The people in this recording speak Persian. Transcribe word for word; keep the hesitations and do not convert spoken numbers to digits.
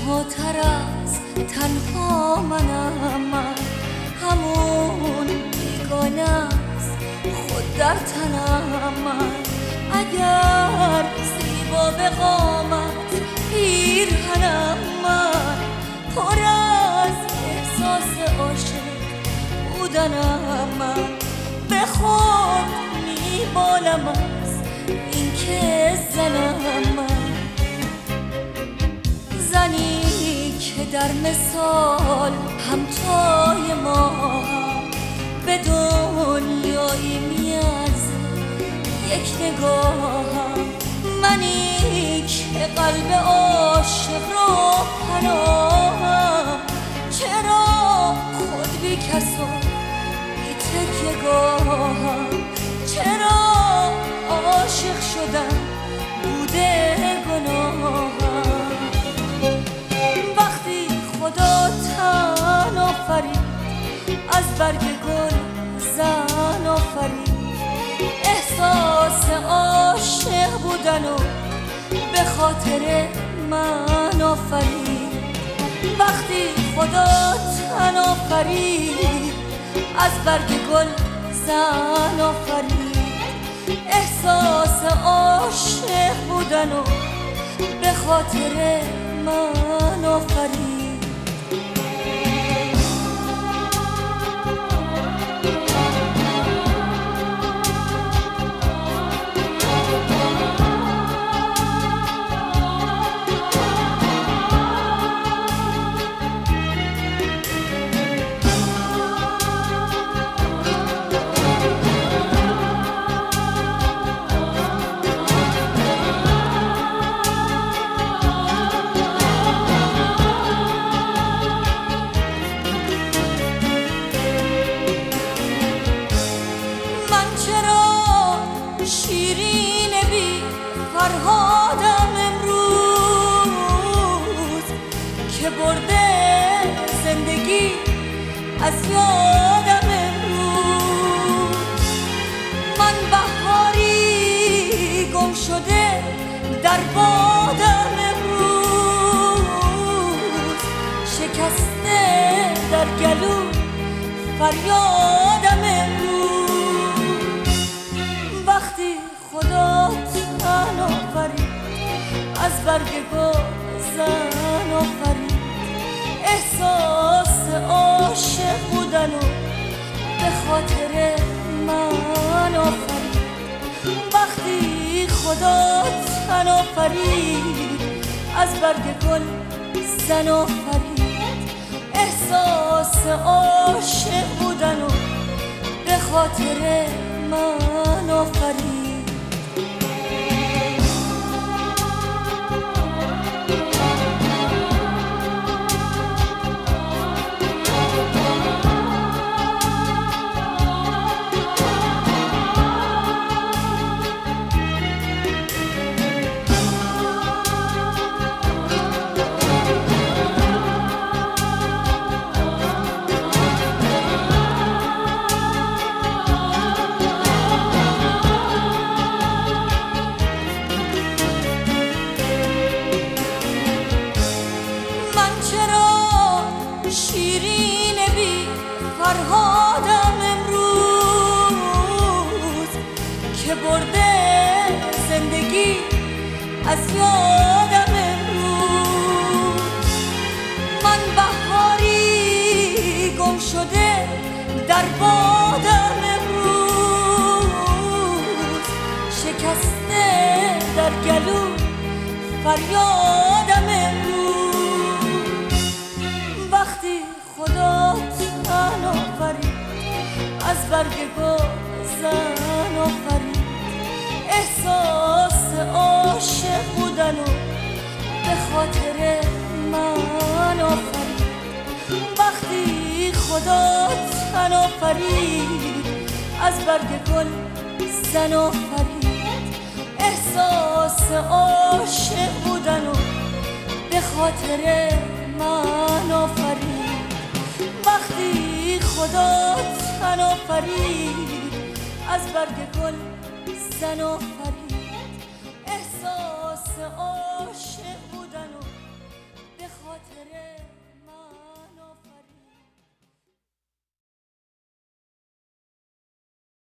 تنها تر از تنها منم، من همون بیگانه است خود در تنم. من اگر زیبا به قامت پیرهنم، من پر از احساس عاشق بودنم. من به خود میبالم از این که زنم، من زنی که در مثال همتای ما هم به دنیایی میارزه یک نگاهم. منی که قلب عاشق رو پناهم، چرا خود بی کس و بی تکیه گاهم؟ چرا عاشق شدم بوده گناهم؟ وقتی خدا تن آفرید از برگ گل زن آفرید، احساس عاشق بودن و به خاطر من آفرید. وقتی خدا تن آفرید از برگ گل زن آفرید، احساس عاشق بودن و به خاطر من آفرید. شیرین بی فرهادم امروز که برده زندگی از یادم امروز. من بهاری گم شده در بادم امروز، شکسته در گلو فریادم امروز. وقتی خدا تن آفرید از برگ گل زن آفرید، احساس عاشق بودن و به خاطر من آفرید. وقتی خدا تن آفرید از برگ گل زن آفرید، احساس عاشق بودن و به خاطر من آفرید. شیرین بی فرهادم امروز که برده زندگی از یادم امروز. من بهاری گم شده در بادم امروز، شکسته در گلو فریادم امروز. وقتی خدا تن آفرید از برگ گل زن آفرید، احساس عاشق بودن و به خاطر من آفرید. وقتی خدا تن آفرید از برگ گل زن آفرید، احساس عاشق بودن و به خاطر من آفرید. وقتی خدا تن آفرید از برگ گل زن آفرید، احساس عاشق بودن و به خاطر خاطره